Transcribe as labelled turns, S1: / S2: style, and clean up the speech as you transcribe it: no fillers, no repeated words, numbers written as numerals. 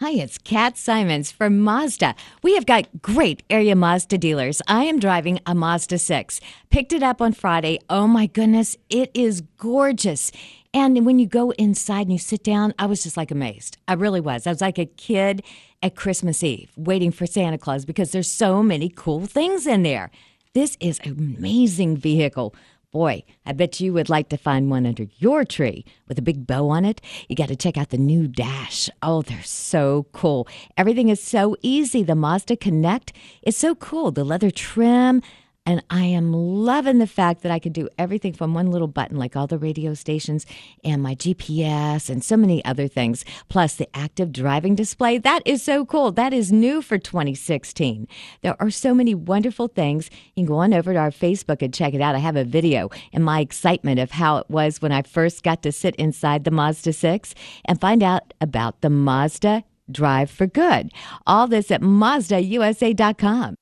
S1: Hi, it's Kat Simons from Mazda. We have got great area Mazda dealers. I am driving a Mazda 6. Picked it up on Friday. Oh my goodness, it is gorgeous. And when you go inside and you sit down, I was just like amazed. I really was. I was like a kid at Christmas Eve waiting for Santa Claus because there's so many cool things in there. This is an amazing vehicle. Boy, I bet you would like to find one under your tree with a big bow on it. You got to check out the new Dash. Oh, they're so cool. Everything is so easy. The Mazda Connect is so cool. The leather trim. And I am loving the fact that I can do everything from one little button, like all the radio stations and my GPS and so many other things. Plus the active driving display. That is so cool. That is new for 2016. There are so many wonderful things. You can go on over to our Facebook and check it out. I have a video and my excitement of how it was when I first got to sit inside the Mazda 6 and find out about the Mazda Drive for Good. All this at MazdaUSA.com.